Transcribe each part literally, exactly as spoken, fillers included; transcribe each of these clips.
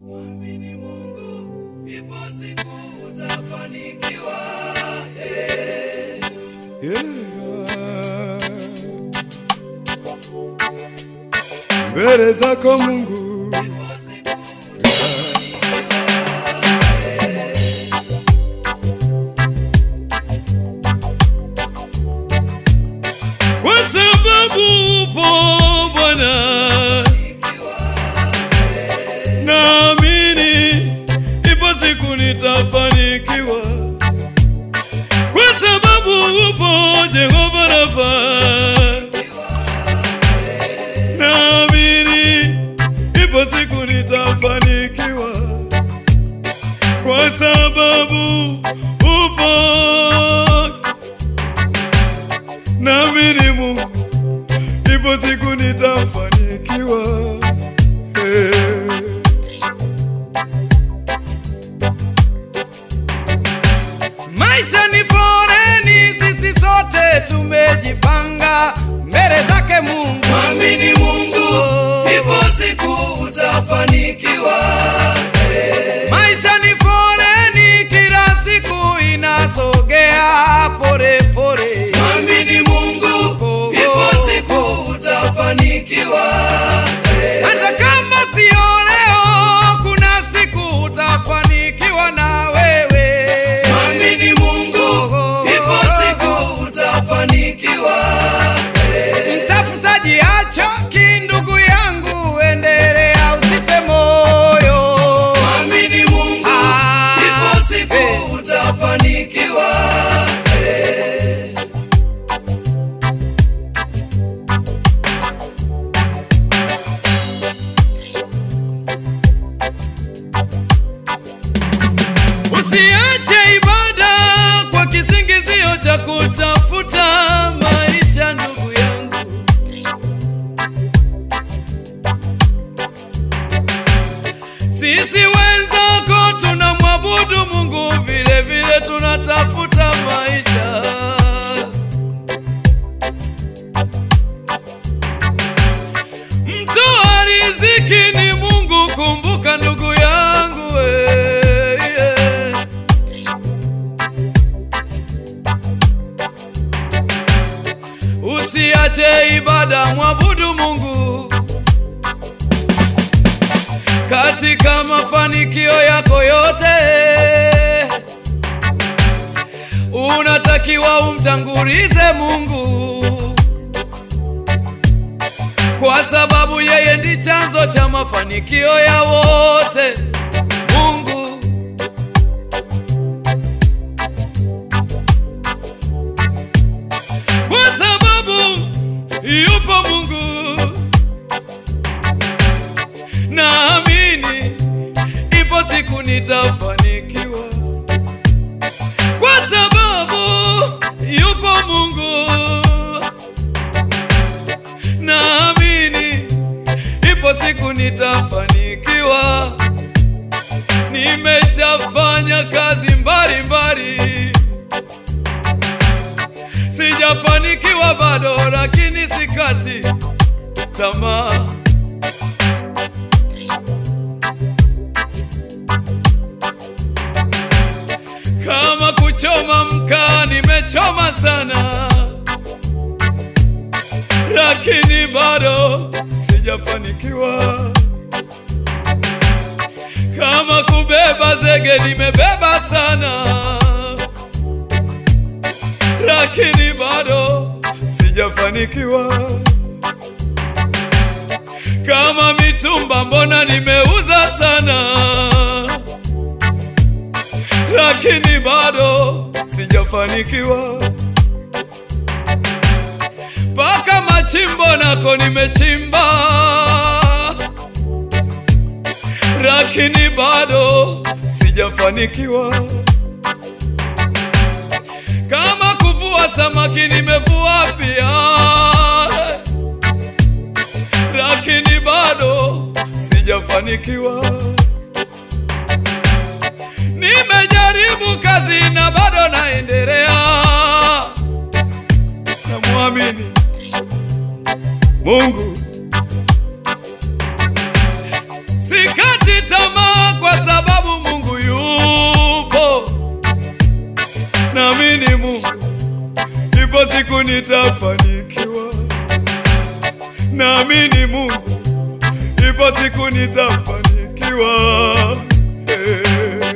Mwamini Mungu, ipo siku utafanikiwa. Yeah. Yeah. Mbele zako Mungu, kwa sababu upo Bwana, naamini ipo siku nitafanikiwa, kwa sababu upo Jehova Rafa. Naamini ipo siku nitafanikiwa, kwa sababu upo. Naamini Mungu, ipo siku nitafanikiwa. Hey. Maisha ni foreni, sisi sote tumejipanga mbele zake Mungu. Mwamini Mungu, ipo siku utafanikiwa. Hey. Maisha ni foreni, kila siku inasogea pole pole. Mwamini Mungu, ipo siku utafanikiwa. Hey. Hata kama sio leo, kuna siku utafanikiwa na wewe. Mwamini Mungu, ipo siku utafanikiwa. Hey. Mtafutaji achoki ndugu yangu, endelea usife moyo. Mwamini Mungu, ah, ipo siku hey, utafanikiwa. Hey. Usiache ibada kwa kisingizio cha kutafuta maisha ndugu yangu. Sisi wenzako tunamwabudu Mungu, vile vile tunatafuta maisha. Mtoa riziki ni Mungu, kumbuka ndugu yangu we. Usiache ibada, mwabudu Mungu. Katika mafanikio yako yote, unatakiwa umtangulize Mungu, kwa sababu yeye ndi chanzo cha mafanikio ya wote. Mungu, kwa sababu yupo Mungu, naamini ipo siku nitafanikiwa, kwa sababu yupo Mungu. Naamini ipo siku nitafanikiwa. Nimeshafanya kazi mbalimbali, sijafanikiwa bado, lakini sikati tamaa. Kama kuchoma mkaa, nimechoma sana, lakini bado sijafanikiwa. Kama kubeba zege, nimebeba sana, lakini bado sijafanikiwa. Kama mitumba, mbona nimeuza sana, lakini bado sijafanikiwa. Paka machimbo nako nimechimba, lakini bado sijafanikiwa. Kama kuvua samaki, nimevua pia, lakini bado sijafanikiwa. Nimejaribu kazi na bado naendelea. Namwamini Mungu, sikati tamaa. nitafanikiwa. Naamini Mungu, ipo siku nitafanikiwa. Hey.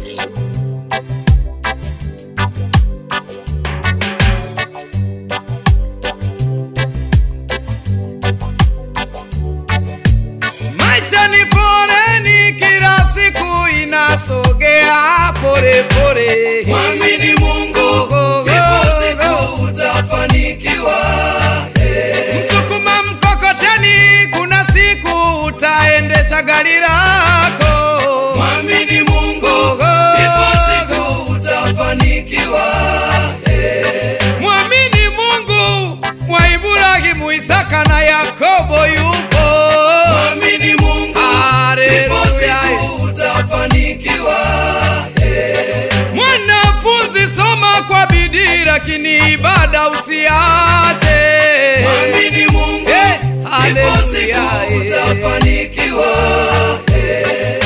Maisha ni foleni, kila siku inasogea pole pole. Mwamini Mungu, ipo siku utafanikiwa. Hey. Msukuma mkokoteni, kuna siku utaendesha gari lako. Mwamini Mungu, ipo siku utafanikiwa. Hey. Mwamini Mungu, wa Ibrahimu, Isaka na Yakobo yupo. Mwamini Mungu, ipo siku utafanikiwa. Hey. Mwanafunzi, soma kwa bidii, lakini ibada usiache. Mwamini Mungu, hey, ipo siku utafanikiwa. Hey.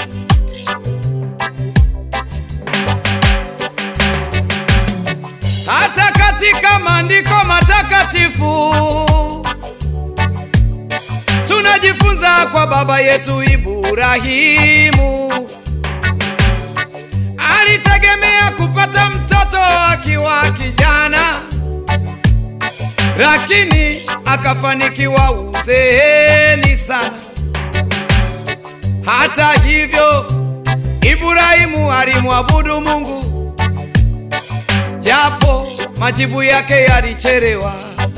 Hata katika maandiko matakatifu tunajifunza kwa baba yetu Ibrahimu. Alitegemea kupata mtoto akiwa kijana, lakini akafanikiwa uzeeni sana. Hata hivyo, Ibrahimu alimwabudu Mungu, japo majibu yake yalichelewa.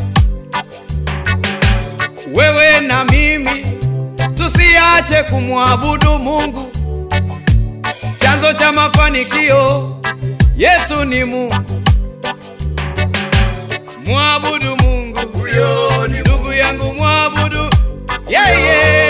Wewe na mimi tusiache kumwabudu Mungu. Chanzo cha mafanikio yetu ni Mungu. Mwabudu Mungu, huyo ni ndugu yangu, mwabudu yeye. Yeah, yeah.